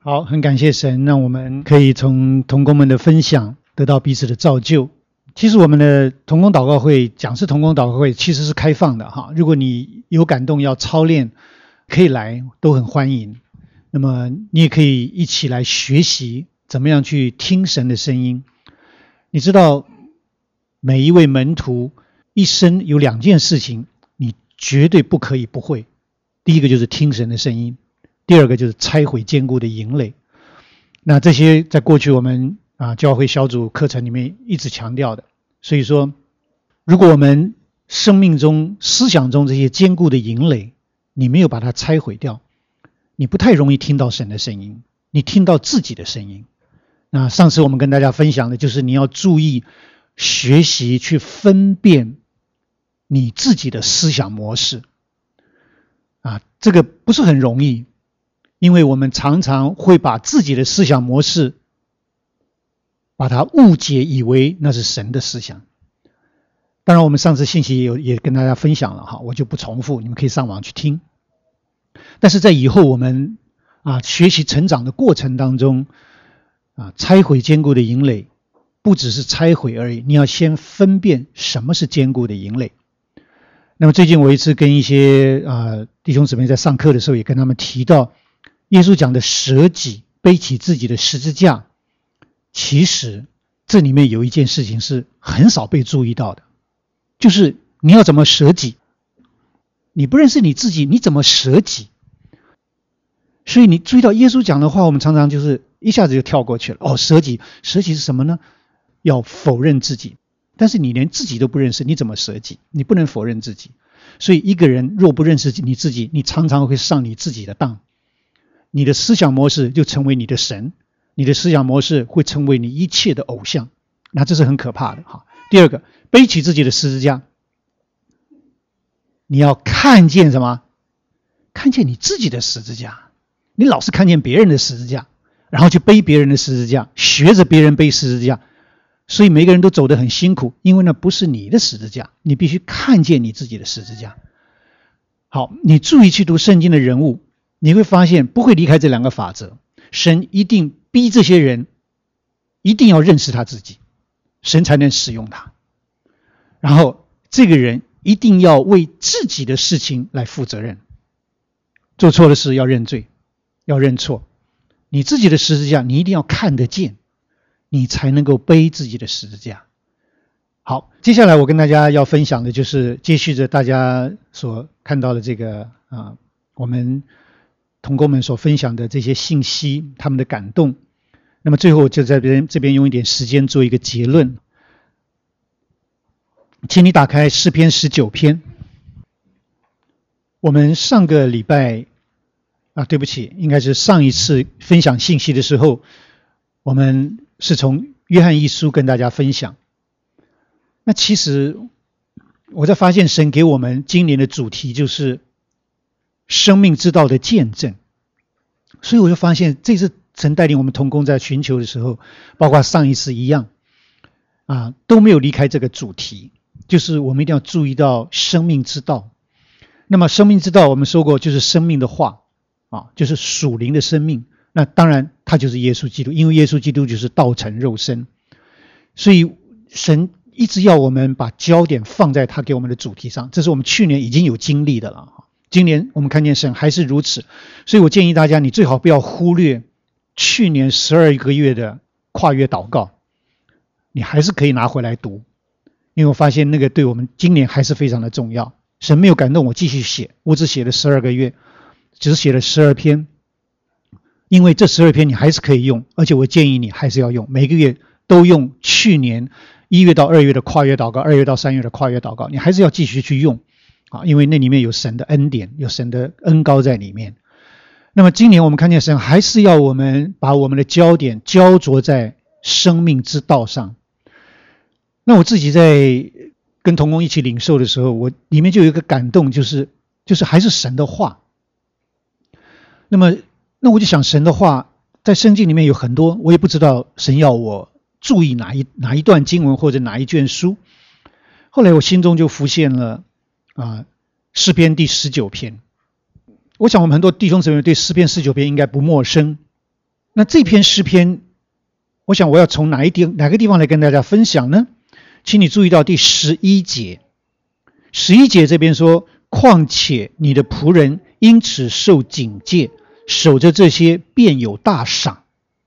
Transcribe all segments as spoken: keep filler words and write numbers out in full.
好，很感谢神，让我们可以从同工们的分享得到彼此的造就。其实我们的同工祷告会，讲是同工祷告会，其实是开放的哈。如果你有感动要操练，可以来，都很欢迎。那么你也可以一起来学习怎么样去听神的声音。你知道，每一位门徒一生有两件事情，你绝对不可以不会。第一个就是听神的声音，第二个就是拆毁坚固的营垒。那这些在过去我们啊教会小组课程里面一直强调的。所以说，如果我们生命中、思想中这些坚固的营垒，你没有把它拆毁掉，你不太容易听到神的声音，你听到自己的声音。那上次我们跟大家分享的就是你要注意学习去分辨你自己的思想模式啊，这个不是很容易，因为我们常常会把自己的思想模式把它误解，以为那是神的思想。当然我们上次信息也有也跟大家分享了哈，我就不重复，你们可以上网去听。但是在以后我们啊学习成长的过程当中啊，拆毁坚固的营垒，不只是拆毁而已，你要先分辨什么是坚固的营垒。那么最近我一次跟一些啊弟兄姊妹在上课的时候，也跟他们提到，耶稣讲的舍己，背起自己的十字架，其实这里面有一件事情是很少被注意到的，就是你要怎么舍己。你不认识你自己，你怎么舍己？所以你注意到耶稣讲的话，我们常常就是一下子就跳过去了。哦，舍己，舍己是什么呢？要否认自己。但是你连自己都不认识，你怎么舍己？你不能否认自己。所以一个人若不认识你自己，你常常会上你自己的当，你的思想模式就成为你的神，你的思想模式会成为你一切的偶像，那这是很可怕的哈。第二个，背起自己的十字架，你要看见什么？看见你自己的十字架。你老是看见别人的十字架，然后去背别人的十字架，学着别人背十字架，所以每个人都走得很辛苦，因为那不是你的十字架，你必须看见你自己的十字架。好，你注意去读圣经的人物，你会发现不会离开这两个法则。神一定逼这些人一定要认识他自己，神才能使用他。然后这个人一定要为自己的事情来负责任，做错的事要认罪，要认错。你自己的十字架你一定要看得见，你才能够背自己的十字架。好，接下来我跟大家要分享的就是接续着大家所看到的这个啊，我们同工们所分享的这些信息，他们的感动。那么最后就在这边这边用一点时间做一个结论。请你打开诗篇十九篇。我们上个礼拜啊，对不起，应该是上一次分享信息的时候，我们是从约翰一书跟大家分享。那其实我在发现神给我们今年的主题就是生命之道的见证，所以我就发现这次神带领我们同工在寻求的时候，包括上一次一样啊，都没有离开这个主题，就是我们一定要注意到生命之道。那么生命之道我们说过就是生命的话啊，就是属灵的生命。那当然它就是耶稣基督，因为耶稣基督就是道成肉身，所以神一直要我们把焦点放在他给我们的主题上，这是我们去年已经有经历的了。今年我们看见神还是如此，所以我建议大家你最好不要忽略去年十二个月的跨越祷告，你还是可以拿回来读，因为我发现那个对我们今年还是非常的重要。神没有感动我继续写，我只写了十二个月，只写了十二篇，因为这十二篇你还是可以用，而且我建议你还是要用，每个月都用去年一月到二月的跨越祷告，二月到三月的跨越祷告，你还是要继续去用啊，因为那里面有神的恩典，有神的恩膏在里面。那么今年我们看见神还是要我们把我们的焦点焦灼在生命之道上。那我自己在跟同工一起领受的时候，我里面就有一个感动，就是就是还是神的话。那么那我就想神的话在圣经里面有很多，我也不知道神要我注意哪一哪一段经文或者哪一卷书。后来我心中就浮现了啊，诗篇第十九篇。我想我们很多弟兄姊妹对诗篇十九篇应该不陌生那这篇诗篇，我想我要从哪一地哪个地方来跟大家分享呢？请你注意到第十一节，十一节这边说，况且你的仆人因此受警戒，守着这些便有大赏。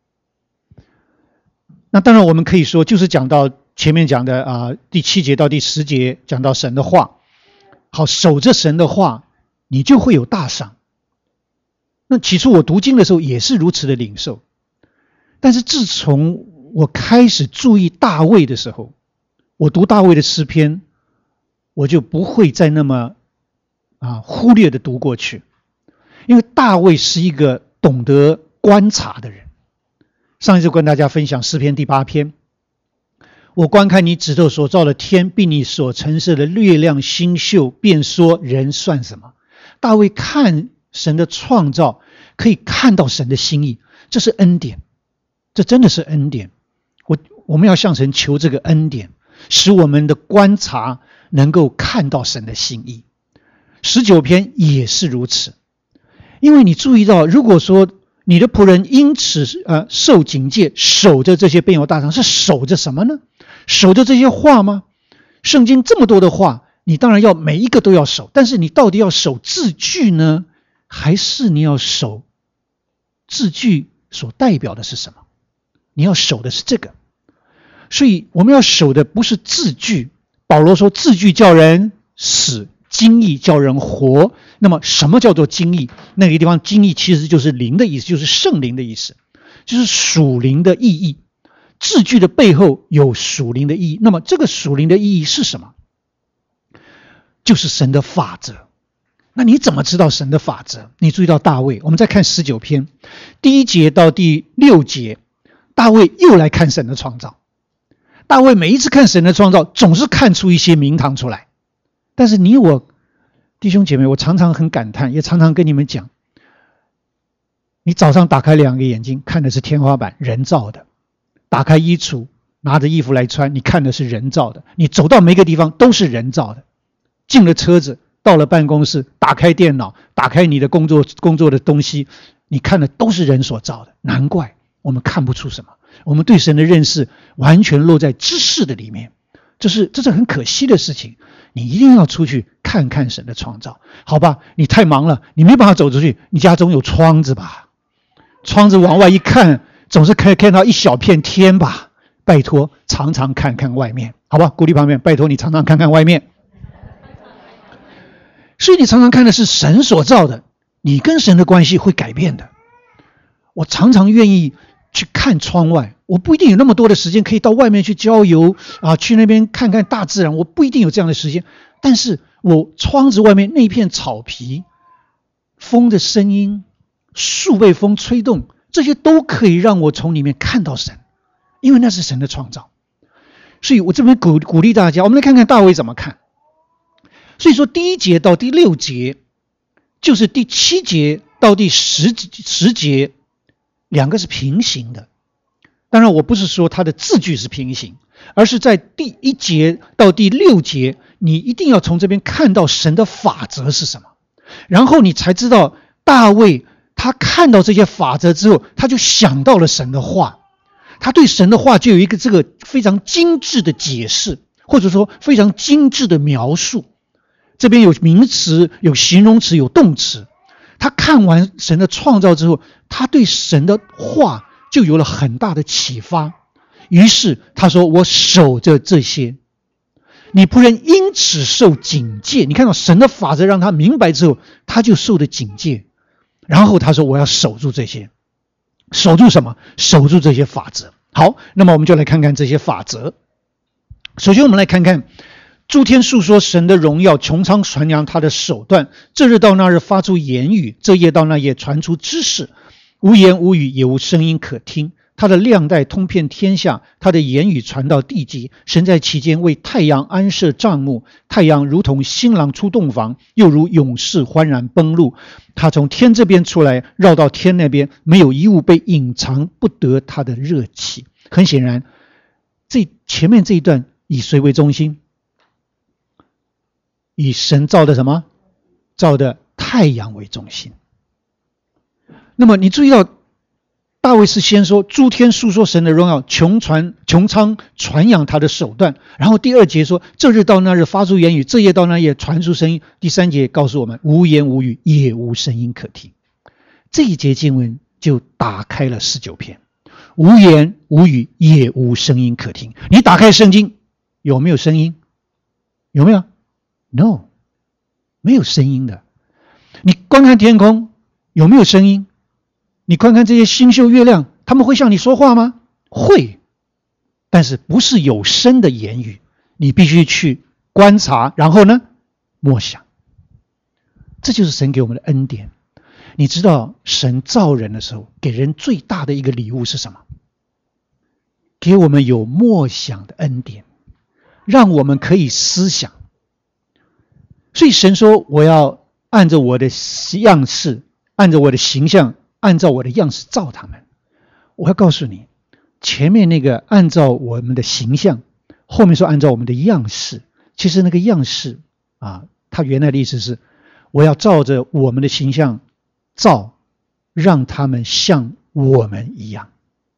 那当然我们可以说，就是讲到前面讲的啊、呃，第七节到第十节讲到神的话，好，守着神的话，你就会有大赏。那起初我读经的时候也是如此的领受，但是自从我开始注意大卫的时候，我读大卫的诗篇，我就不会再那么啊忽略的读过去，因为大卫是一个懂得观察的人。上一次跟大家分享诗篇第八篇，我观看你指头所造的天，并你所陈设的月亮星宿，便说人算什么？大卫看神的创造，可以看到神的心意，这是恩典，这真的是恩典。我我们要向神求这个恩典，使我们的观察能够看到神的心意。十九篇也是如此，因为你注意到，如果说你的仆人因此呃受警戒，守着这些便有大赏，是守着什么呢？守着这些话吗？圣经这么多的话，你当然要每一个都要守，但是你到底要守字句呢，还是你要守字句所代表的是什么？你要守的是这个。所以我们要守的不是字句，保罗说字句叫人死，经意叫人活。那么什么叫做经意？那个地方经意其实就是灵的意思，就是圣灵的意思，就是属灵的意义。字句的背后有属灵的意义，那么这个属灵的意义是什么？就是神的法则。那你怎么知道神的法则？你注意到大卫，我们再看十九篇第一节到第六节，大卫又来看神的创造。大卫每一次看神的创造，总是看出一些名堂出来。但是你我弟兄姐妹，我常常很感叹，也常常跟你们讲，你早上打开两个眼睛，看的是天花板，人造的；打开衣橱，拿着衣服来穿，你看的是人造的。你走到每个地方都是人造的。进了车子，到了办公室，打开电脑，打开你的工作工作的东西，你看的都是人所造的。难怪我们看不出什么，我们对神的认识完全落在知识的里面，这是这是很可惜的事情。你一定要出去看看神的创造，好吧？你太忙了，你没办法走出去，你家中有窗子吧？窗子往外一看，总是可以看到一小片天吧？拜托，常常看看外面，好吧？鼓励旁边，拜托你常常看看外面。所以你常常看的是神所造的，你跟神的关系会改变的。我常常愿意去看窗外，我不一定有那么多的时间可以到外面去郊游啊，去那边看看大自然，我不一定有这样的时间。但是我窗子外面那片草皮，风的声音，树被风吹动，这些都可以让我从里面看到神，因为那是神的创造。所以我这边鼓鼓励大家，我们来看看大卫怎么看。所以说第一节到第六节，就是第七节到第十十节，两个是平行的。当然我不是说它的字句是平行，而是在第一节到第六节，你一定要从这边看到神的法则是什么，然后你才知道大卫他看到这些法则之后，他就想到了神的话，他对神的话就有一个这个非常精致的解释，或者说非常精致的描述。这边有名词，有形容词，有动词。他看完神的创造之后，他对神的话就有了很大的启发。于是他说，我守着这些，你仆人因此受警戒。你看到神的法则让他明白之后，他就受的警戒。然后他说，我要守住这些。守住什么？守住这些法则。好，那么我们就来看看这些法则。首先我们来看看诸天述说神的荣耀，穹苍传扬他的手段。这日到那日发出言语，这夜到那夜传出知识。无言无语，也无声音可听。他的亮带通遍天下，他的言语传到地极。神在其间为太阳安设帐幕，太阳如同新郎出洞房，又如勇士欢然奔路。他从天这边出来，绕到天那边，没有一物被隐藏不得他的热气。很显然，这前面这一段以谁为中心？以神造的什么？造的太阳为中心。那么你注意到大卫是先说诸天述说神的荣耀，穹传穹苍传扬他的手段，然后第二节说这日到那日发出言语，这夜到那夜传出声音，第三节告诉我们无言无语，也无声音可听。这一节经文就打开了十九篇，无言无语，也无声音可听。你打开圣经，有没有声音？有没有？ No， 没有声音的。你观看天空，有没有声音？你观看这些星宿月亮，他们会向你说话吗？会，但是不是有声的言语，你必须去观察，然后呢，默想。这就是神给我们的恩典。你知道神造人的时候，给人最大的一个礼物是什么？给我们有默想的恩典，让我们可以思想。所以神说，我要按照我的样式，按照我的形象，按照我的样式造他们。我要告诉你，前面那个按照我们的形象，后面说按照我们的样式，其实那个样式啊，它原来的意思是我要照着我们的形象造，让他们像我们一样。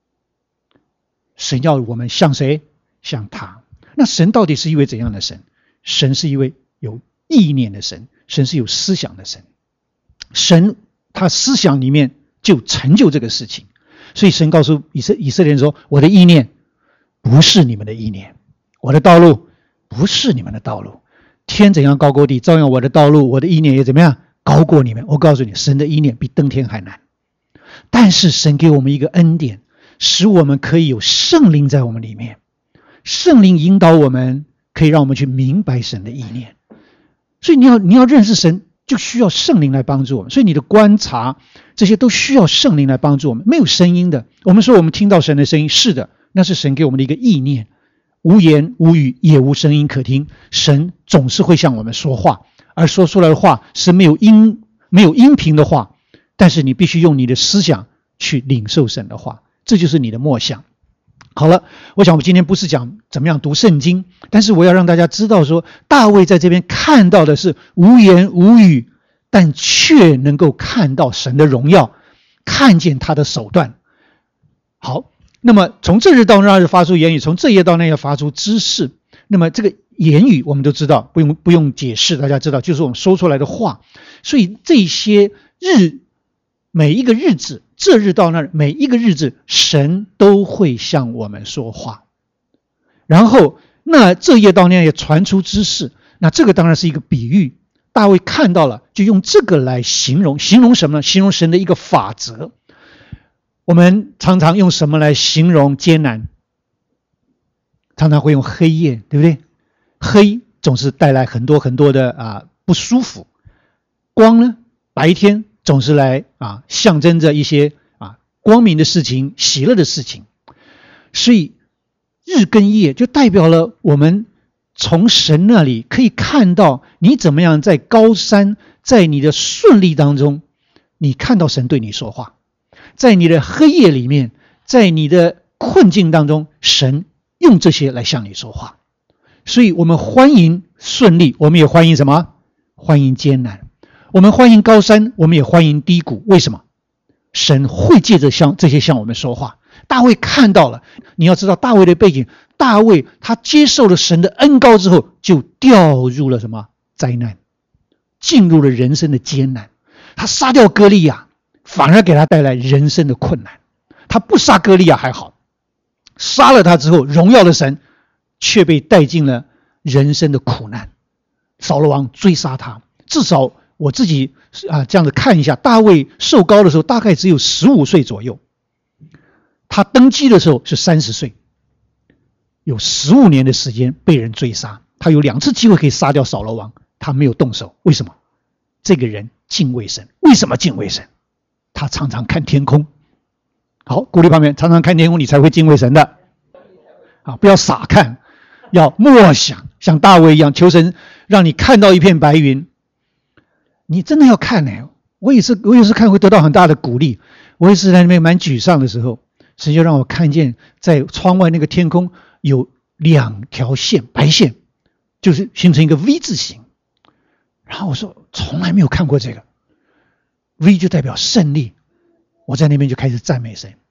神要我们像谁？像他。那神到底是一位怎样的神？神是一位有意念的神，神是有思想的神。神他思想里面就成就这个事情。所以神告诉以色以色列人说，我的意念不是你们的意念，我的道路不是你们的道路。天怎样高过地，照样我的道路，我的意念也怎么样高过你们。我告诉你，神的意念比登天还难。但是神给我们一个恩典，使我们可以有圣灵在我们里面，圣灵引导我们，可以让我们去明白神的意念。所以你要你要认识神，就需要圣灵来帮助我们。所以你的观察这些都需要圣灵来帮助我们。没有声音的，我们说我们听到神的声音，是的，那是神给我们的一个意念，无言无语，也无声音可听。神总是会向我们说话，而说出来的话是没有音没有音频的话，但是你必须用你的思想去领受神的话，这就是你的默想。好了，我想我们今天不是讲怎么样读圣经，但是我要让大家知道说，大卫在这边看到的是无言无语，但却能够看到神的荣耀，看见他的手段。好，那么从这日到那日发出言语，从这夜到那夜发出知识。那么这个言语我们都知道，不用不用解释，大家知道就是我们说出来的话。所以这些日每一个日子，这日到那日，每一个日子，神都会向我们说话。然后那这夜到那夜传出知识，那这个当然是一个比喻。大卫看到了，就用这个来形容，形容什么呢？形容神的一个法则。我们常常用什么来形容艰难？常常会用黑夜，对不对？黑总是带来很多很多的啊不舒服。光呢，白天总是来啊象征着一些啊光明的事情、喜乐的事情。所以日跟夜就代表了我们从神那里可以看到你怎么样在高山，在你的顺利当中，你看到神对你说话。在你的黑夜里面，在你的困境当中，神用这些来向你说话。所以我们欢迎顺利，我们也欢迎什么？欢迎艰难。我们欢迎高山，我们也欢迎低谷。为什么？神会借着向这些向我们说话。大卫看到了，你要知道大卫的背景，大卫他接受了神的恩膏之后，就掉入了什么？灾难，进入了人生的艰难。他杀掉歌利亚，反而给他带来人生的困难。他不杀歌利亚还好，杀了他之后，荣耀的神却被带进了人生的苦难。扫罗王追杀他，至少我自己啊这样子看一下，大卫受膏的时候大概只有十五岁左右，他登基的时候是三十岁，有十五年的时间被人追杀。他有两次机会可以杀掉扫罗王，他没有动手。为什么？这个人敬畏神。为什么敬畏神？他常常看天空。好，鼓励旁边，常常看天空，你才会敬畏神的。啊，不要傻看，要默想，像大卫一样，求神让你看到一片白云。你真的要看呢、欸，我也是，我也是看会得到很大的鼓励。我也是在那边蛮沮丧的时候，神就让我看见在窗外那个天空有两条线，白线，就是形成一个 V 字形。然后我说从来没有看过这个 V， 就代表胜利。我在那边就开始赞美神，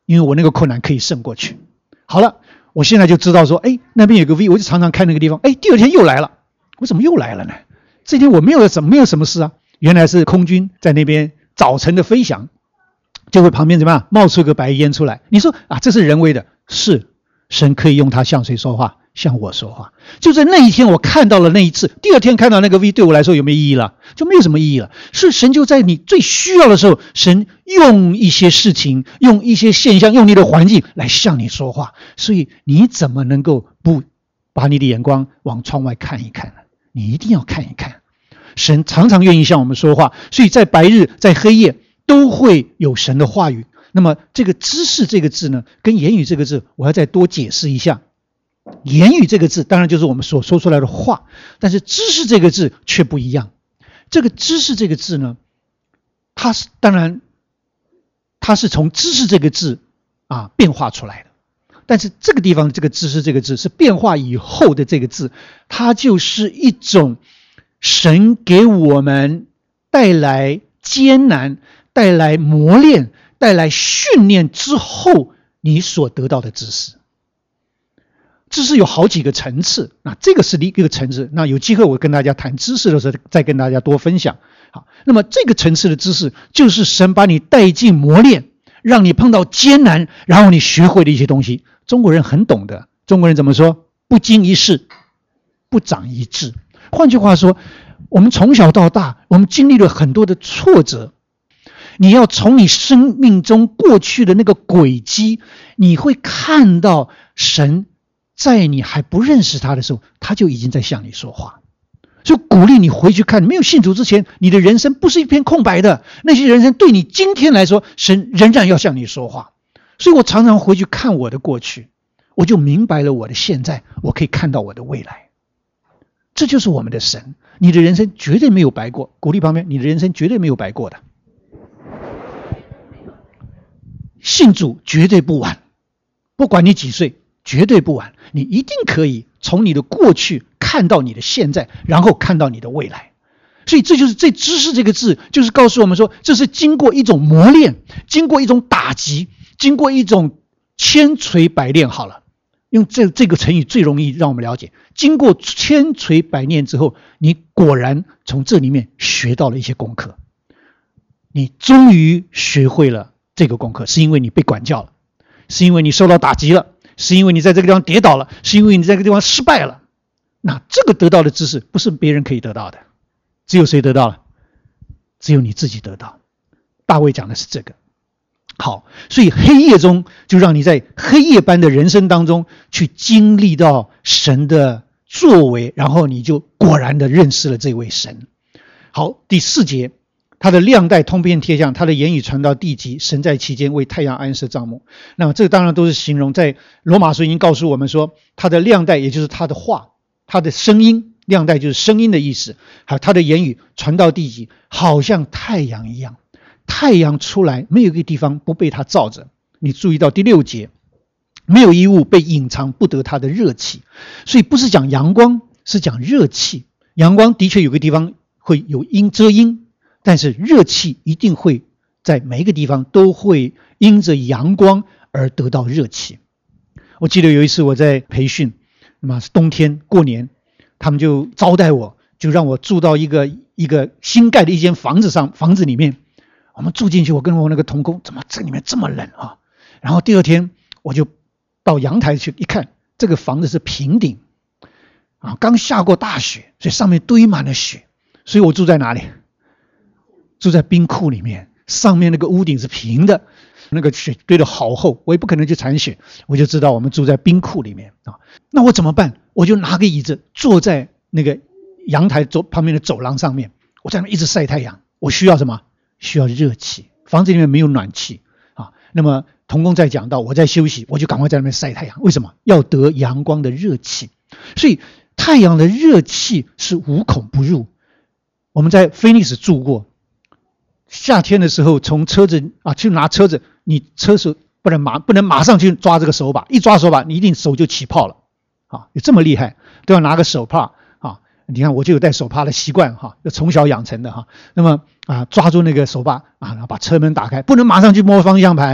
因为我那个困难可以胜过去。好了，我现在就知道说，哎，那边有个 V， 我就常常看那个地方，哎，第二天又来了，我怎么又来了呢？这天我没有什么没有什么事啊，原来是空军在那边早晨的飞翔，就会旁边怎么样冒出个白烟出来。你说啊，这是人为的，是神可以用它向谁说话？向我说话。就在那一天我看到了那一次，第二天看到那个 V 对我来说有没有意义了？就没有什么意义了。是神就在你最需要的时候，神用一些事情，用一些现象，用你的环境来向你说话。所以你怎么能够不把你的眼光往窗外看一看呢？你一定要看一看。神常常愿意向我们说话，所以在白日在黑夜都会有神的话语。那么这个知识这个字呢，跟言语这个字我要再多解释一下。言语这个字当然就是我们所说出来的话，但是知识这个字却不一样。这个知识这个字呢，它是当然它是从知识这个字啊变化出来的，但是这个地方这个知识这个字是变化以后的这个字，它就是一种神给我们带来艰难、带来磨练、带来训练之后你所得到的知识。知识有好几个层次，那这个是一个层次，那有机会我跟大家谈知识的时候再跟大家多分享。好，那么这个层次的知识就是神把你带进磨练，让你碰到艰难，然后你学会的一些东西。中国人很懂的，中国人怎么说？不经一事，不长一智。换句话说，我们从小到大，我们经历了很多的挫折，你要从你生命中过去的那个轨迹，你会看到神在你还不认识他的时候，他就已经在向你说话。所以鼓励你回去看，没有信主之前，你的人生不是一片空白的，那些人生对你今天来说，神仍然要向你说话。所以我常常回去看我的过去，我就明白了我的现在，我可以看到我的未来。这就是我们的神，你的人生绝对没有白过。鼓励旁边，你的人生绝对没有白过的。信主绝对不晚，不管你几岁，绝对不晚。你一定可以从你的过去看到你的现在，然后看到你的未来。所以这就是这知识这个字，就是告诉我们说，这是经过一种磨练，经过一种打击，经过一种千锤百炼。好了，用这这个成语最容易让我们了解。经过千锤百炼之后，你果然从这里面学到了一些功课。你终于学会了这个功课，是因为你被管教了，是因为你受到打击了，是因为你在这个地方跌倒了，是因为你在这个地方失败了。那这个得到的知识不是别人可以得到的，只有谁得到了？只有你自己得到。大卫讲的是这个。好，所以黑夜中就让你在黑夜般的人生当中去经历到神的作为，然后你就果然的认识了这位神。好，第四节，他的亮带通遍天下，他的言语传到地极，神在其间为太阳安设帐幕。那么这个当然都是形容，在罗马书已经告诉我们说，他的亮带也就是他的话，他的声音，亮带就是声音的意思，还有他的言语传到地极，好像太阳一样。太阳出来，没有一个地方不被它照着。你注意到第六节，没有一物被隐藏不得它的热气。所以不是讲阳光，是讲热气。阳光的确有个地方会有阴遮阴，但是热气一定会在每一个地方都会因着阳光而得到热气。我记得有一次我在培训，那么是冬天过年，他们就招待我，就让我住到一个一个新盖的一间房子上，房子里面。我们住进去，我跟我那个同工，怎么这里面这么冷啊？然后第二天我就到阳台去一看，这个房子是平顶啊，刚下过大雪，所以上面堆满了雪。所以我住在哪里？住在冰库里面，上面那个屋顶是平的，那个雪堆得好厚，我也不可能去铲雪，我就知道我们住在冰库里面啊。那我怎么办？我就拿个椅子坐在那个阳台走旁边的走廊上面，我在那一直晒太阳。我需要什么？需要热气，房子里面没有暖气啊。那么同工在讲到，我在休息，我就赶快在那边晒太阳。为什么？要得阳光的热气。所以太阳的热气是无孔不入。我们在菲尼斯住过，夏天的时候从车子啊去拿车子，你车手不能马不能马上去抓这个手把，一抓手把你一定手就起泡了啊，有这么厉害，都要拿个手帕啊。你看我就有戴手帕的习惯哈，要从小养成的哈。那么啊，抓住那个手把啊，然后把车门打开，不能马上去摸方向盘，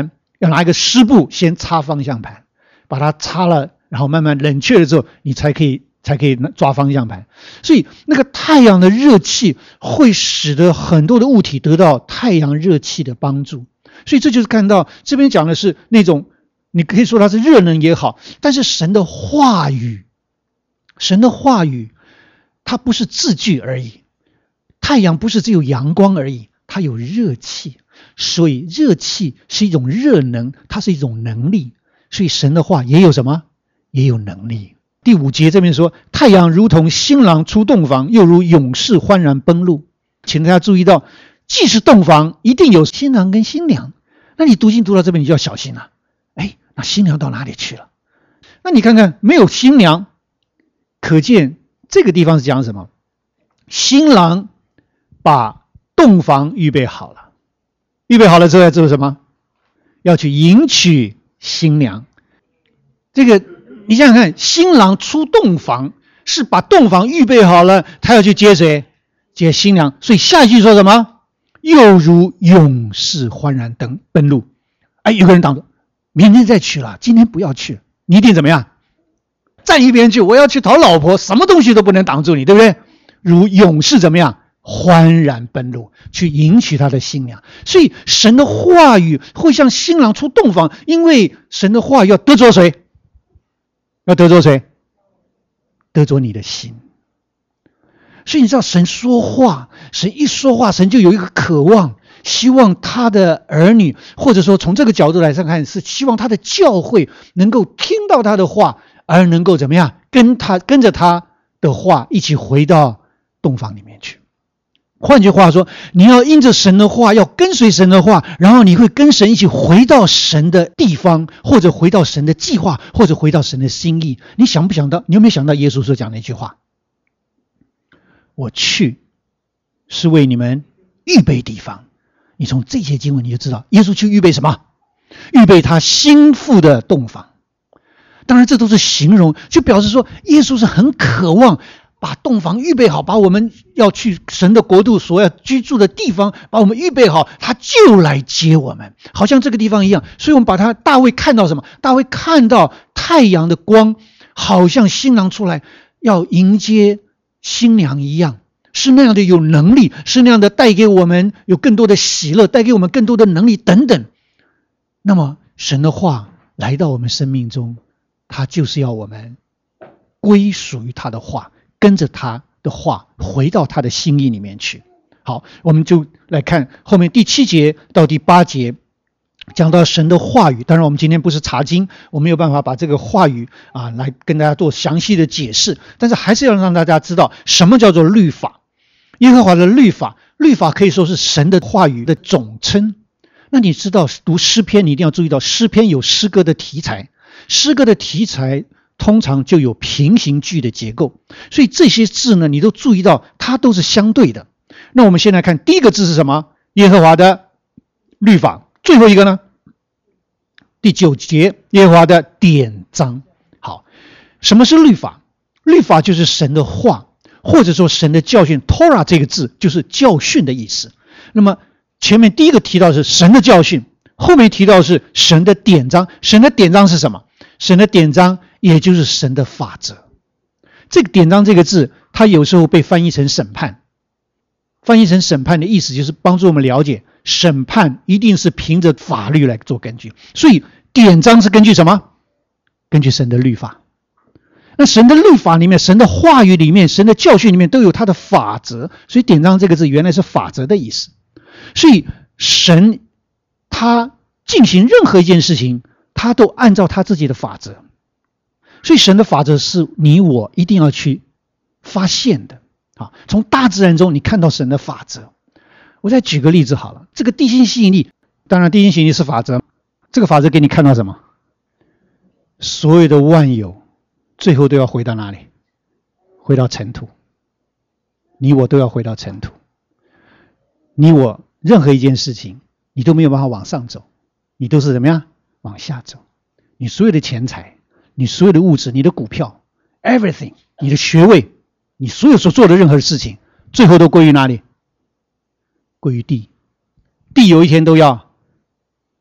要拿一个湿布先擦方向盘，把它擦了，然后慢慢冷却了之后，你才可以才可以抓方向盘。所以那个太阳的热气会使得很多的物体得到太阳热气的帮助。所以这就是看到这边讲的是那种，你可以说它是热能也好，但是神的话语，神的话语它不是字句而已，太阳不是只有阳光而已，它有热气，所以热气是一种热能，它是一种能力，所以神的话也有什么？也有能力。第五节这边说，太阳如同新郎出洞房，又如勇士欢然奔路。请大家注意到，既是洞房，一定有新郎跟新娘。那你读经读到这边，你就要小心了。哎，那新娘到哪里去了？那你看看，没有新娘，可见这个地方是讲什么？新郎把洞房预备好了，预备好了之后要做什么？要去迎娶新娘。这个你想想看，新郎出洞房是把洞房预备好了，他要去接谁？接新娘。所以下一句说什么？又如勇士欢然登奔路。哎，有个人挡住，明天再去了，今天不要去，你一定怎么样？站一边去，我要去讨老婆，什么东西都不能挡住你，对不对？如勇士怎么样？欢然奔路，去迎娶他的新娘。所以神的话语会像新郎出洞房，因为神的话语要得着谁？要得着谁？得着你的心。所以你知道神说话，神一说话，神就有一个渴望，希望他的儿女，或者说从这个角度来上看，是希望他的教会能够听到他的话，而能够怎么样？跟他跟着他的话一起回到洞房里面去。换句话说，你要因着神的话，要跟随神的话，然后你会跟神一起回到神的地方，或者回到神的计划，或者回到神的心意。你想不想到？你有没有想到耶稣所讲的一句话？我去是为你们预备地方。你从这些经文你就知道，耶稣去预备什么？预备他心腹的洞房。当然这都是形容，就表示说耶稣是很渴望把洞房预备好，把我们要去神的国度所要居住的地方把我们预备好，他就来接我们，好像这个地方一样。所以我们把他大卫看到什么？大卫看到太阳的光好像新郎出来要迎接新娘一样，是那样的有能力，是那样的带给我们有更多的喜乐，带给我们更多的能力等等。那么神的话来到我们生命中，他就是要我们归属于他的话，跟着他的话回到他的心意里面去。好，我们就来看后面第七节到第八节，讲到神的话语。当然我们今天不是查经，我没有办法把这个话语啊来跟大家做详细的解释，但是还是要让大家知道什么叫做律法。耶和华的律法，律法可以说是神的话语的总称。那你知道读诗篇，你一定要注意到诗篇有诗歌的题材，诗歌的题材通常就有平行句的结构，所以这些字呢，你都注意到它都是相对的。那我们先来看第一个字是什么？耶和华的律法。最后一个呢？第九节，耶和华的典章。好，什么是律法？律法就是神的话，或者说神的教训。 Torah 这个字就是教训的意思。那么前面第一个提到是神的教训，后面提到是神的典章。神的典章是什么？神的典章也就是神的法则。这个典章这个字，它有时候被翻译成审判。翻译成审判的意思就是帮助我们了解，审判一定是凭着法律来做根据。所以典章是根据什么？根据神的律法。那神的律法里面，神的话语里面，神的教训里面都有他的法则。所以典章这个字原来是法则的意思。所以神他进行任何一件事情，他都按照他自己的法则。所以神的法则是你我一定要去发现的。好，从大自然中你看到神的法则。我再举个例子好了，这个地心吸引力，当然地心吸引力是法则，这个法则给你看到什么？所有的万有最后都要回到哪里？回到尘土。你我都要回到尘土。你我任何一件事情你都没有办法往上走，你都是怎么样？往下走。你所有的钱财，你所有的物质，你的股票 everything， 你的学位，你所有所做的任何事情，最后都归于哪里？归于地。地有一天都要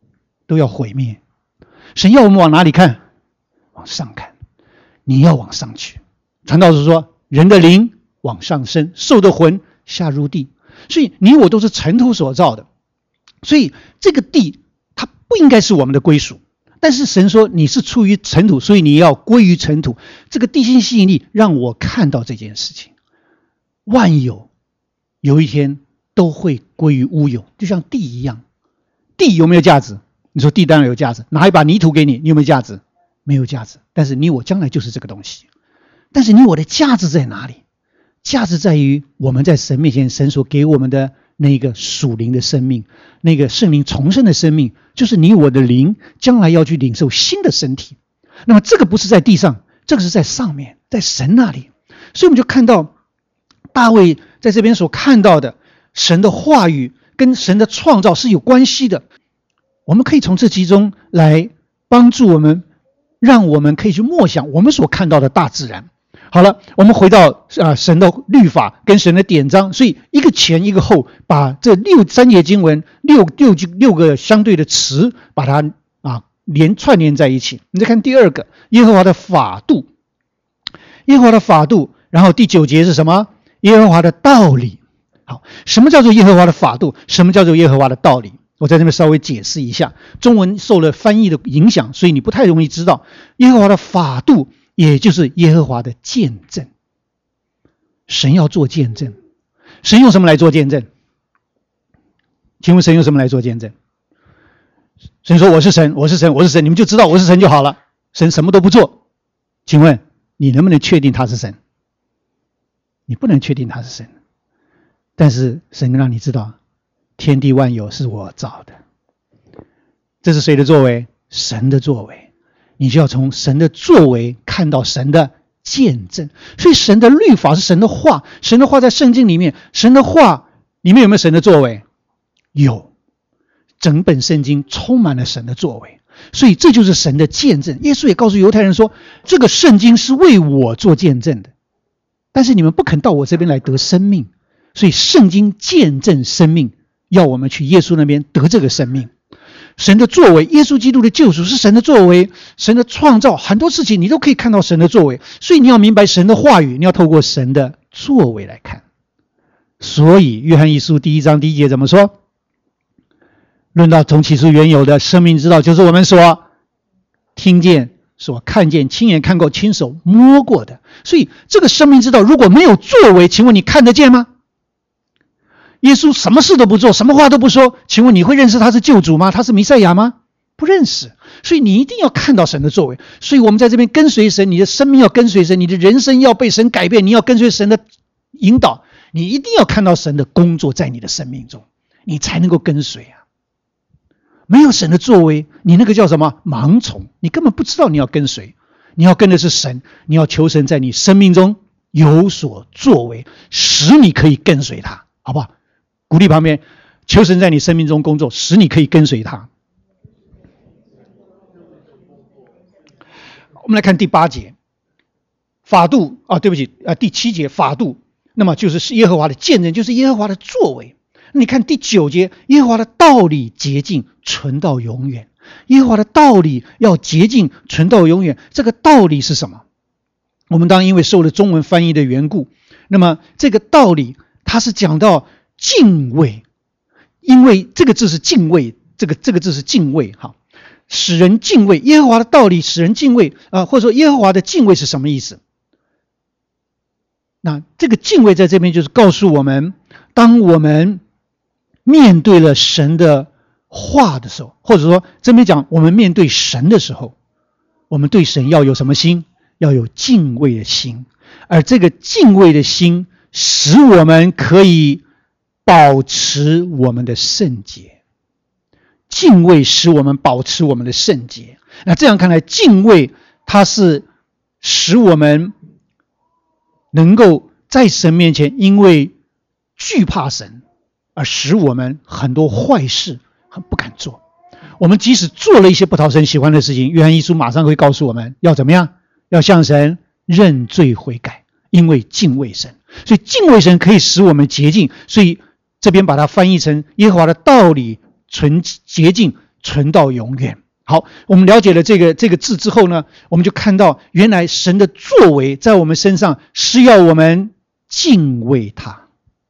都要毁灭。神要我们往哪里看？往上看。你要往上去。传道士说，人的灵往上升，兽的魂下入地。所以你我都是尘土所造的，所以这个地它不应该是我们的归属。但是神说你是出于尘土，所以你要归于尘土。这个地心吸引力让我看到这件事情，万有有一天都会归于乌有，就像地一样。地有没有价值？你说地当然有价值，拿一把泥土给你，你有没有价值？没有价值。但是你我将来就是这个东西。但是你我的价值在哪里？价值在于我们在神面前，神所给我们的那个属灵的生命，那个圣灵重生的生命，就是你我的灵将来要去领受新的身体。那么这个不是在地上，这个是在上面，在神那里。所以我们就看到大卫在这边所看到的神的话语跟神的创造是有关系的。我们可以从这其中来帮助我们，让我们可以去默想我们所看到的大自然。好了，我们回到啊神的律法跟神的典章，所以一个前一个后，把这六三节经文六六六个相对的词，把它啊连串联在一起。你再看第二个，耶和华的法度，耶和华的法度，然后第九节是什么？耶和华的道理。好，什么叫做耶和华的法度？什么叫做耶和华的道理？我在这边稍微解释一下，中文受了翻译的影响，所以你不太容易知道耶和华的法度。也就是耶和华的见证。神要做见证，神用什么来做见证？请问神用什么来做见证？神说我是神，我是神，我是神，你们就知道我是神就好了。神什么都不做，请问你能不能确定他是神？你不能确定他是神，但是神让你知道天地万有是我造的。这是谁的作为？神的作为。你就要从神的作为看到神的见证。所以神的律法是神的话，神的话在圣经里面，神的话里面有没有神的作为？有，整本圣经充满了神的作为。所以这就是神的见证。耶稣也告诉犹太人说，这个圣经是为我做见证的，但是你们不肯到我这边来得生命，所以圣经见证生命，要我们去耶稣那边得这个生命。神的作为，耶稣基督的救赎是神的作为，神的创造，很多事情你都可以看到神的作为。所以你要明白神的话语，你要透过神的作为来看。所以约翰一书第一章第一节怎么说？论到从起初原有的生命之道，就是我们所听见、所看见、亲眼看过、亲手摸过的。所以这个生命之道如果没有作为，请问你看得见吗？耶稣什么事都不做，什么话都不说，请问你会认识他是救主吗？他是弥赛亚吗？不认识。所以你一定要看到神的作为。所以我们在这边跟随神，你的生命要跟随神，你的人生要被神改变，你要跟随神的引导，你一定要看到神的工作在你的生命中，你才能够跟随啊。没有神的作为，你那个叫什么？盲从，你根本不知道你要跟随。你要跟的是神，你要求神在你生命中有所作为，使你可以跟随他，好不好？鼓励旁边，求神在你生命中工作，使你可以跟随他。我们来看第八节，法度啊，对不起啊，第七节法度，那么就是耶和华的见证，就是耶和华的作为。你看第九节，耶和华的道理洁净，存到永远。耶和华的道理要洁净，存到永远。这个道理是什么？我们当然因为受了中文翻译的缘故，那么这个道理它是讲到敬畏，因为这个字是敬畏，这个这个字是敬畏，哈，使人敬畏。耶和华的道理使人敬畏啊、呃，或者说耶和华的敬畏是什么意思？那这个敬畏在这边就是告诉我们，当我们面对了神的话的时候，或者说这边讲我们面对神的时候，我们对神要有什么心？要有敬畏的心。而这个敬畏的心使我们可以保持我们的圣洁。敬畏使我们保持我们的圣洁。那这样看来，敬畏它是使我们能够在神面前因为惧怕神而使我们很多坏事很不敢做。我们即使做了一些不讨神喜欢的事情，约翰一书马上会告诉我们要怎么样，要向神认罪悔改，因为敬畏神。所以敬畏神可以使我们洁净，所以这边把它翻译成耶和华的道理纯洁净存到永远。好，我们了解了这个这个字之后呢，我们就看到原来神的作为在我们身上是要我们敬畏他。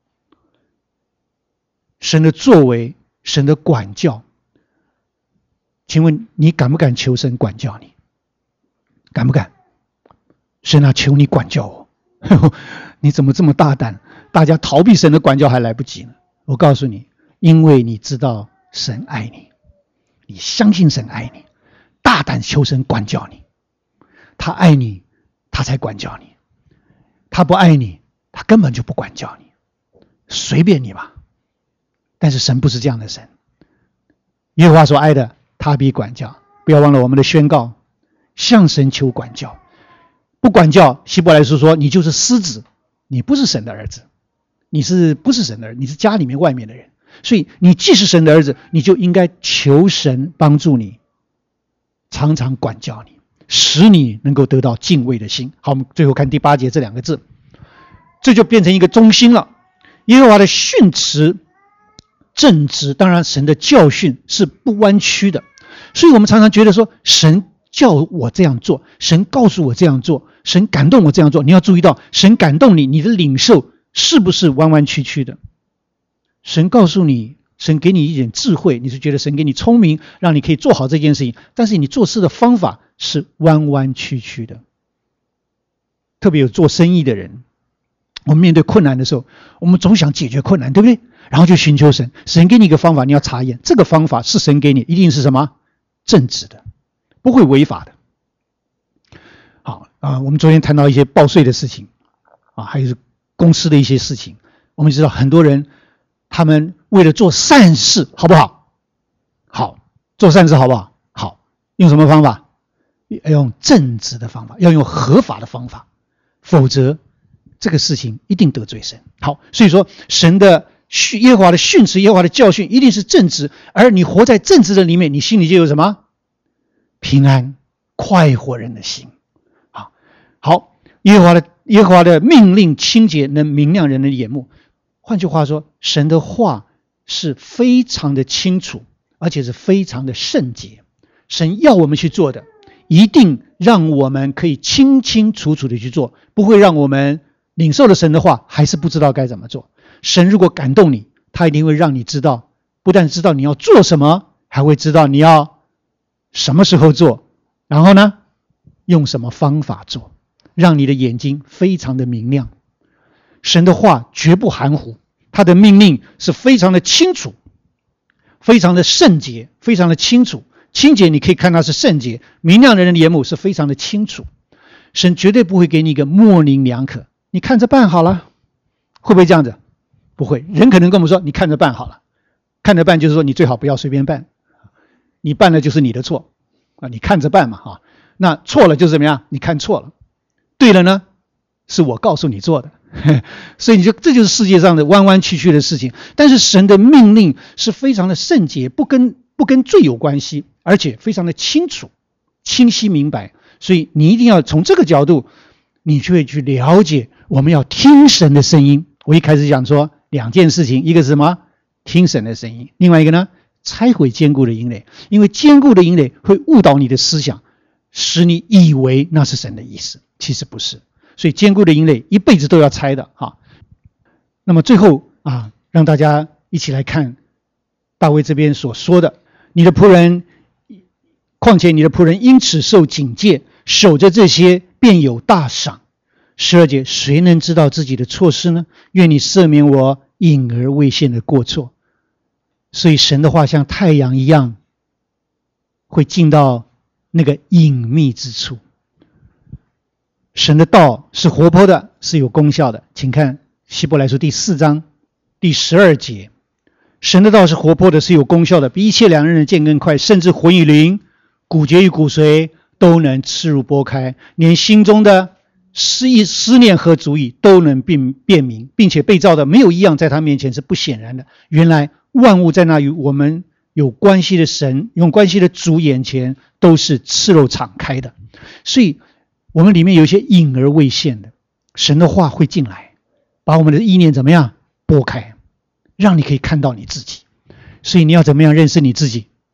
神的作为，神的管教，请问你敢不敢求神管教你？敢不敢？神啊，求你管教我。你怎么这么大胆？大家逃避神的管教还来不及呢。我告诉你，因为你知道神爱你，你相信神爱你，大胆求神管教你。他爱你，他才管教你。他不爱你，他根本就不管教你，随便你吧。但是神不是这样的神，耶和华所爱的，他必管教。不要忘了我们的宣告，向神求管教。不管教，希伯来书说你就是私子，你不是神的儿子，你是不是神的儿子？你是家里面外面的人。所以你既是神的儿子，你就应该求神帮助你，常常管教你，使你能够得到敬畏的心。好，我们最后看第八节这两个字，这就变成一个中心了。耶和华的训词正直，当然神的教训是不弯曲的。所以我们常常觉得说，神叫我这样做，神告诉我这样做，神感动我这样做。你要注意到，神感动你，你的领受是不是弯弯曲曲的？神告诉你，神给你一点智慧，你是觉得神给你聪明，让你可以做好这件事情，但是你做事的方法是弯弯曲曲的。特别有做生意的人，我们面对困难的时候，我们总想解决困难，对不对？然后就寻求神，神给你一个方法，你要查验这个方法是神给你，一定是什么？正直的，不会违法的。好啊，我们昨天谈到一些报税的事情啊，还有公司的一些事情。我们知道很多人他们为了做善事，好不好？好，做善事好不好？好，用什么方法？要用正直的方法，要用合法的方法，否则这个事情一定得罪神。好，所以说神的耶和华的训词，耶和华的教训一定是正直，而你活在正直的里面，你心里就有什么？平安快活人的心。好，好，耶和华的耶和华的命令清洁，能明亮人的眼目。换句话说，神的话是非常的清楚，而且是非常的圣洁。神要我们去做的，一定让我们可以清清楚楚的去做，不会让我们领受了神的话还是不知道该怎么做。神如果感动你，他一定会让你知道，不但知道你要做什么，还会知道你要什么时候做，然后呢，用什么方法做，让你的眼睛非常的明亮。神的话绝不含糊，他的命令是非常的清楚，非常的圣洁，非常的清楚。清洁你可以看它是圣洁，明亮的人的眼目是非常的清楚。神绝对不会给你一个模棱两可，你看着办好了。会不会这样子？不会。人可能跟我们说，你看着办好了，看着办就是说你最好不要随便办，你办了就是你的错啊，你看着办嘛啊。那错了就是怎么样？你看错了，对了呢，是我告诉你做的。所以你就这就是世界上的弯弯曲曲的事情。但是神的命令是非常的圣洁，不跟不跟罪有关系，而且非常的清楚、清晰明白。所以你一定要从这个角度，你就会去了解我们要听神的声音。我一开始讲说两件事情，一个是什么？听神的声音，另外一个呢，拆毁坚固的营垒。因为坚固的营垒会误导你的思想，使你以为那是神的意思，其实不是。所以坚固的营垒一辈子都要拆的哈。那么最后啊，让大家一起来看大卫这边所说的，你的仆人，况且你的仆人因此受警戒，守着这些便有大赏。十二节，谁能知道自己的错事呢？愿你赦免我隐而未现的过错。所以神的话像太阳一样，会进到那个隐秘之处。神的道是活泼的，是有功效的。请看希伯来书第四章第十二节，神的道是活泼的，是有功效的，比一切两刃的剑更快，甚至魂与灵、骨节与骨髓都能刺入剥开，连心中的思意思念和主意都能辨辨明，并且被造的没有一样在他面前是不显然的。原来万物在那与我们有关系的神、有关系的主眼前都是赤露敞开的。所以我们里面有一些隐而未现的，神的话会进来，把我们的意念怎么样剥开，让你可以看到你自己。所以你要怎么样认识你自己？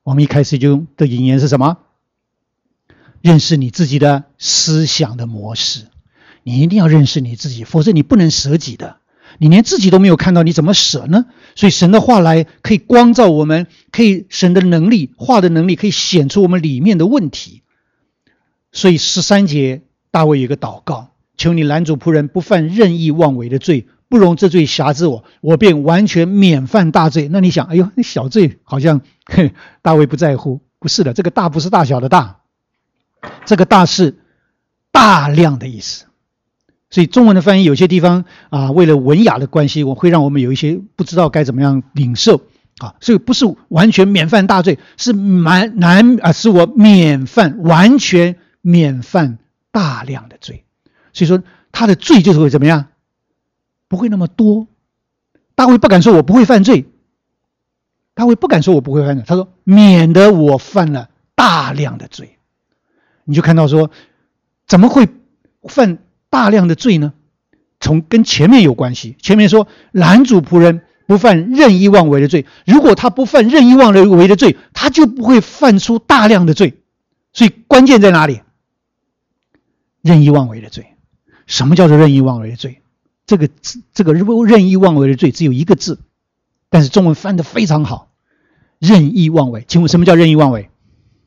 我们一开始就的引言是什么？认识你自己的思想的模式。你一定要认识你自己，否则你不能舍己的。你连自己都没有看到，你怎么舍呢？所以神的话来可以光照我们，可以神的能力，话的能力可以显出我们里面的问题。所以十三节大卫有一个祷告，求你拦阻仆人不犯任意妄为的罪，不容这罪辖制我，我便完全免犯大罪。那你想，哎呦，那小罪好像嘿大卫不在乎。不是的，这个大不是大小的大，这个大是大量的意思。所以中文的翻译有些地方啊，为了文雅的关系，我会让我们有一些不知道该怎么样领受啊。所以不是完全免犯大罪，是蛮难啊，是我免犯完全免犯大量的罪。所以说他的罪就是会怎么样？不会那么多。大卫不敢说我不会犯罪，大卫不敢说我不会犯罪，他说免得我犯了大量的罪。你就看到说怎么会犯大量的罪呢？从跟前面有关系。前面说拦阻仆人不犯任意妄为的罪，如果他不犯任意妄为的罪，他就不会犯出大量的罪。所以关键在哪里？任意妄为的罪。什么叫做任意妄为的罪？这个这个任意妄为的罪只有一个字，但是中文翻得非常好，任意妄为。请问什么叫任意妄为？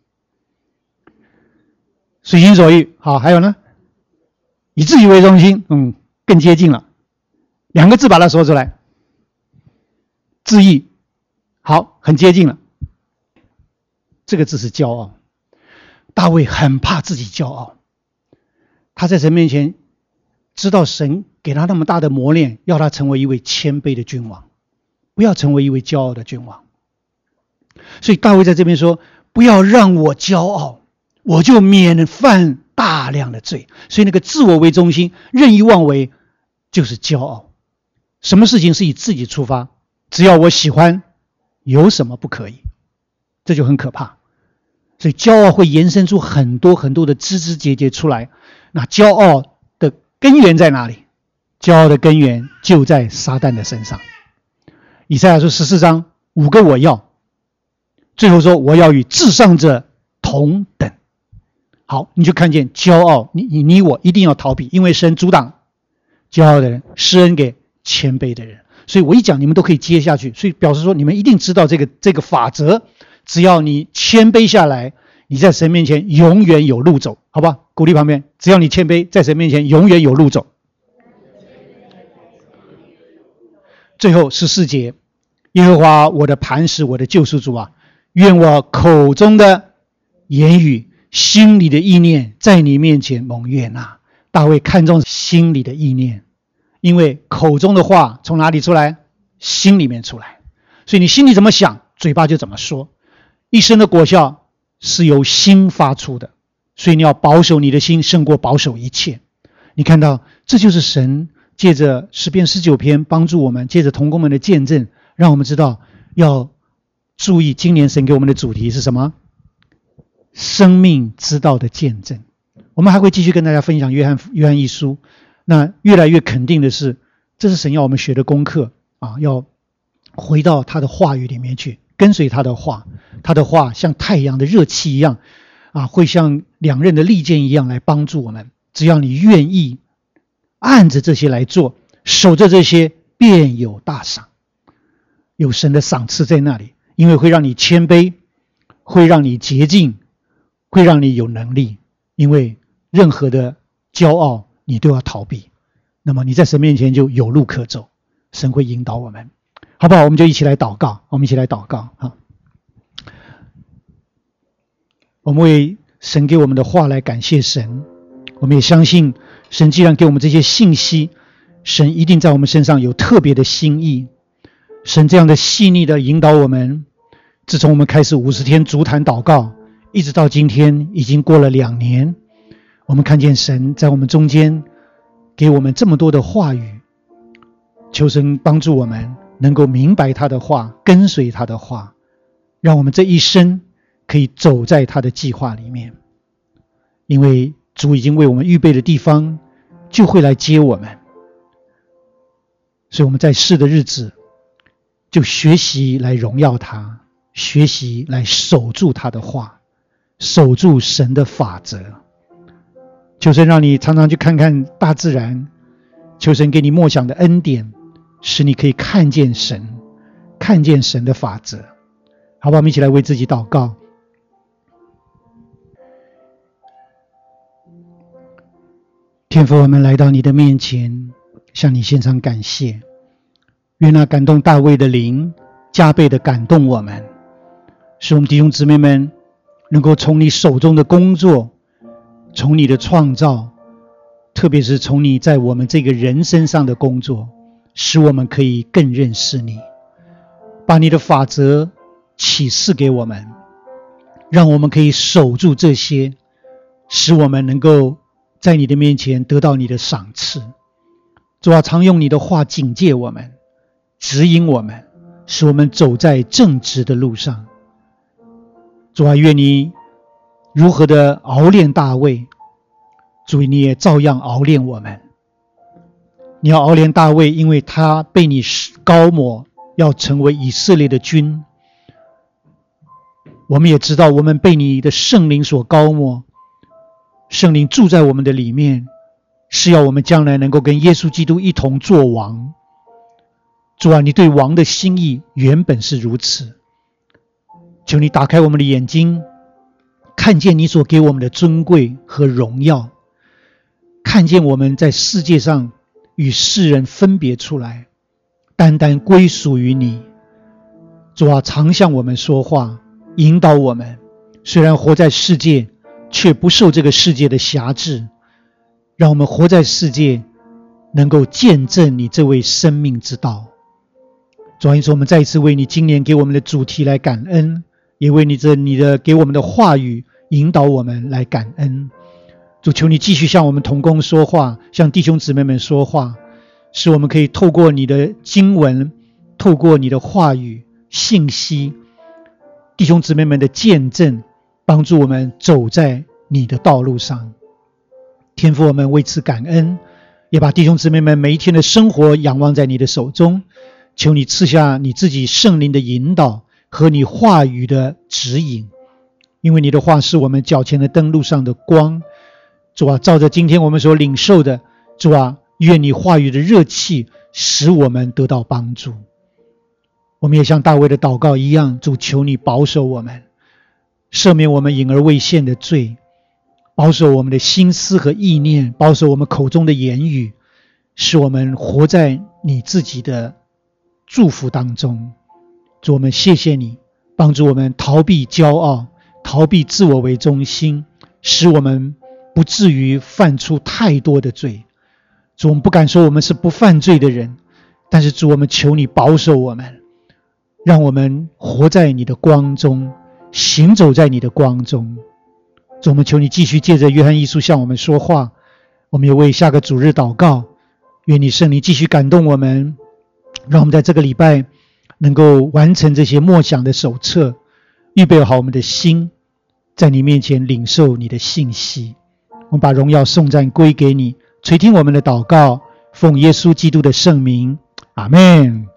随心所欲。好，还有呢？以自己为中心，嗯，更接近了。两个字把它说出来，自义。好，很接近了。这个字是骄傲。大卫很怕自己骄傲，他在神面前知道神给他那么大的磨练，要他成为一位谦卑的君王，不要成为一位骄傲的君王。所以大卫在这边说，不要让我骄傲，我就免犯大量的罪。所以那个自我为中心，任意妄为就是骄傲。什么事情是以自己出发，只要我喜欢，有什么不可以？这就很可怕。所以骄傲会延伸出很多很多的枝枝节节出来。那骄傲的根源在哪里？骄傲的根源就在撒旦的身上。以赛亚书十四章五个我要，最后说我要与至上者同等。好，你就看见骄傲，你你你我一定要逃避，因为神阻挡骄傲的人，施恩给谦卑的人。所以我一讲你们都可以接下去，所以表示说你们一定知道这个这个法则。只要你谦卑下来，你在神面前永远有路走，好吧？鼓励旁边，只要你谦卑，在神面前永远有路走。最后十四节，耶和华我的磐石，我的救赎主啊，愿我口中的言语，心里的意念，在你面前蒙悦纳。大卫看重心里的意念，因为口中的话从哪里出来？心里面出来。所以你心里怎么想，嘴巴就怎么说。一生的果效是由心发出的，所以你要保守你的心胜过保守一切。你看到这就是神借着诗篇十九篇帮助我们，借着同工们的见证，让我们知道要注意今年神给我们的主题是什么？生命之道的见证。我们还会继续跟大家分享约翰约翰一书。那越来越肯定的是，这是神要我们学的功课啊，要回到他的话语里面去，跟随他的话。他的话像太阳的热气一样啊，会像两刃的利剑一样来帮助我们。只要你愿意按着这些来做，守着这些，便有大赏。有神的赏赐在那里，因为会让你谦卑，会让你洁净，会让你有能力。因为任何的骄傲你都要逃避，那么你在神面前就有路可走，神会引导我们，好不好？我们就一起来祷告，我们一起来祷告啊！我们为神给我们的话来感谢神，我们也相信神既然给我们这些信息，神一定在我们身上有特别的心意。神这样的细腻的引导我们，自从我们开始五十天足坛祷告，一直到今天已经过了两年，我们看见神在我们中间给我们这么多的话语，求神帮助我们能够明白他的话，跟随他的话，让我们这一生可以走在他的计划里面。因为主已经为我们预备的地方就会来接我们，所以我们在世的日子就学习来荣耀他， 学习来守住他的话，守住神的法则。求神让你常常去看看大自然，求神给你默想的恩典，使你可以看见神，看见神的法则。好吧，我们一起来为自己祷告。天父，我们来到你的面前，向你献上感谢。愿那感动大卫的灵加倍的感动我们，使我们弟兄姊妹们能够从你手中的工作，从你的创造，特别是从你在我们这个人身上的工作，使我们可以更认识你，把你的法则启示给我们，让我们可以守住这些，使我们能够在你的面前得到你的赏赐。主啊，常用你的话警戒我们，指引我们，使我们走在正直的路上。主啊，愿你如何的熬炼大卫，主你也照样熬炼我们。你要熬炼大卫，因为他被你膏抹，要成为以色列的君。我们也知道，我们被你的圣灵所膏抹，圣灵住在我们的里面，是要我们将来能够跟耶稣基督一同作王。主啊，你对王的心意原本是如此，求你打开我们的眼睛，看见你所给我们的尊贵和荣耀，看见我们在世界上与世人分别出来，单单归属于你。主啊，常向我们说话，引导我们，虽然活在世界，却不受这个世界的辖制，让我们活在世界，能够见证你这位生命之道。主啊，因此我们再一次为你今年给我们的主题来感恩，也为你这你的给我们的话语引导我们来感恩。主，求你继续向我们同工说话，向弟兄姊妹们说话，使我们可以透过你的经文，透过你的话语信息，弟兄姊妹们的见证，帮助我们走在你的道路上。天父，我们为此感恩，也把弟兄姊妹们每一天的生活仰望在你的手中，求你赐下你自己圣灵的引导和你话语的指引，因为你的话是我们脚前的灯，路上的光。主啊，照着今天我们所领受的，主啊，愿你话语的热气使我们得到帮助。我们也像大卫的祷告一样，主，求你保守我们，赦免我们隐而未现的罪，保守我们的心思和意念，保守我们口中的言语，使我们活在你自己的祝福当中。主，我们谢谢你，帮助我们逃避骄傲，逃避自我为中心，使我们不至于犯出太多的罪。主，我们不敢说我们是不犯罪的人，但是主，我们求你保守我们，让我们活在你的光中，行走在你的光中。主，我们求你继续借着约翰一书向我们说话。我们也为下个主日祷告，愿你圣灵继续感动我们，让我们在这个礼拜能够完成这些默想的手册，预备好我们的心，在你面前领受你的信息。我们把荣耀颂赞归给你，垂听我们的祷告，奉耶稣基督的圣名，阿们。